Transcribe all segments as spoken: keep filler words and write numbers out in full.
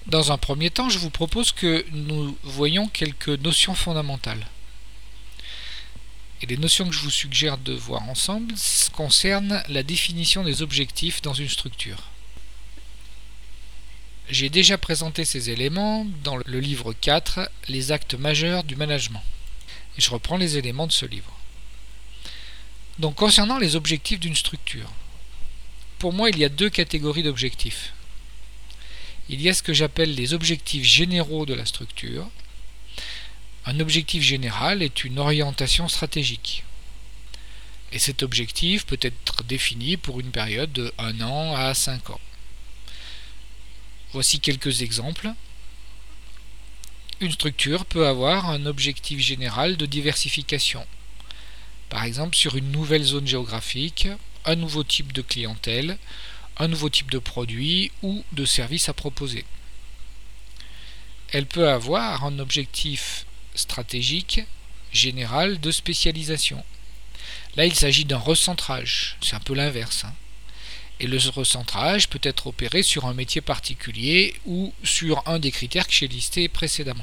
Dans un premier temps, je vous propose que nous voyions quelques notions fondamentales. Et les notions que je vous suggère de voir ensemble concernent la définition des objectifs dans une structure. J'ai déjà présenté ces éléments dans le livre quatre, Les actes majeurs du management. Et je reprends les éléments de ce livre. Donc, concernant les objectifs d'une structure, pour moi, il y a deux catégories d'objectifs. Il y a ce que j'appelle les objectifs généraux de la structure. Un objectif général est une orientation stratégique. Et cet objectif peut être défini pour une période de un an à cinq ans. Voici quelques exemples. Une structure peut avoir un objectif général de diversification. Par exemple, sur une nouvelle zone géographique, un nouveau type de clientèle, un nouveau type de produit ou de service à proposer. Elle peut avoir un objectif stratégique général de spécialisation. Là, il s'agit d'un recentrage, c'est un peu l'inverse. Hein. Et le recentrage peut être opéré sur un métier particulier ou sur un des critères que j'ai listés précédemment.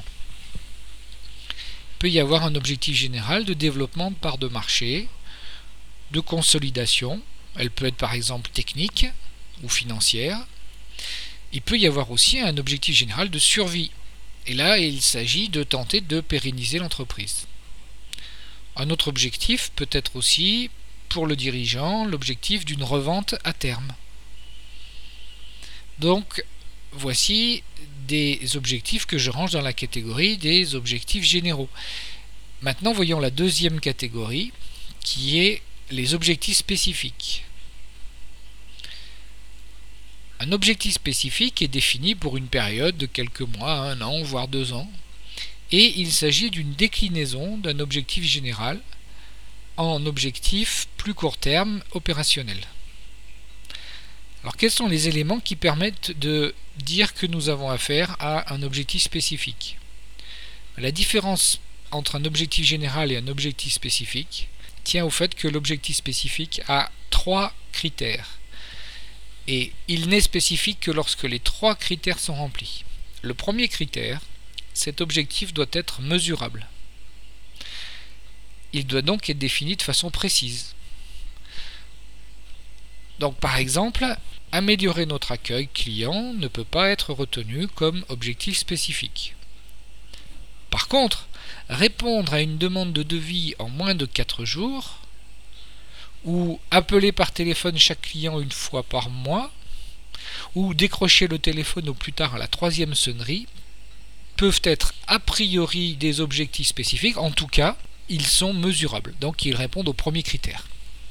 Il peut y avoir un objectif général de développement de part de marché, de consolidation. Elle peut être par exemple technique ou financière. Il peut y avoir aussi un objectif général de survie. Et là, il s'agit de tenter de pérenniser l'entreprise. Un autre objectif peut être aussi, pour le dirigeant, l'objectif d'une revente à terme. Donc, voici des objectifs que je range dans la catégorie des objectifs généraux. Maintenant, voyons la deuxième catégorie, qui est les objectifs spécifiques. Un objectif spécifique est défini pour une période de quelques mois, un an, voire deux ans, et il s'agit d'une déclinaison d'un objectif général en objectif plus court terme opérationnel. Alors, quels sont les éléments qui permettent de dire que nous avons affaire à un objectif spécifique? La différence entre un objectif général et un objectif spécifique tient au fait que l'objectif spécifique a trois critères. Et il n'est spécifique que lorsque les trois critères sont remplis. Le premier critère, cet objectif doit être mesurable. Il doit donc être défini de façon précise. Donc par exemple, améliorer notre accueil client ne peut pas être retenu comme objectif spécifique. Par contre, répondre à une demande de devis en moins de quatre jours, ou appeler par téléphone chaque client une fois par mois, ou décrocher le téléphone au plus tard à la troisième sonnerie, peuvent être a priori des objectifs spécifiques. En tout cas, ils sont mesurables, donc ils répondent au premier critère.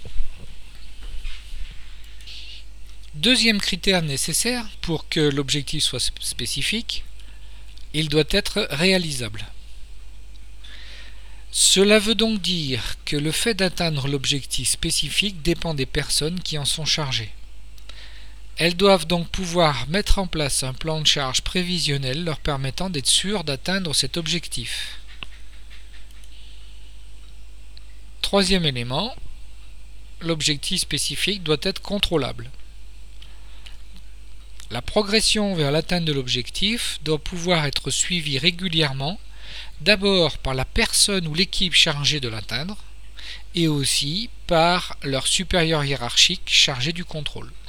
Deuxième critère nécessaire pour que l'objectif soit spécifique, il doit être réalisable. Cela veut donc dire que le fait d'atteindre l'objectif spécifique dépend des personnes qui en sont chargées. Elles doivent donc pouvoir mettre en place un plan de charge prévisionnel leur permettant d'être sûres d'atteindre cet objectif. Troisième élément, l'objectif spécifique doit être contrôlable. La progression vers l'atteinte de l'objectif doit pouvoir être suivie régulièrement, d'abord par la personne ou l'équipe chargée de l'atteindre, et aussi par leur supérieur hiérarchique chargé du contrôle.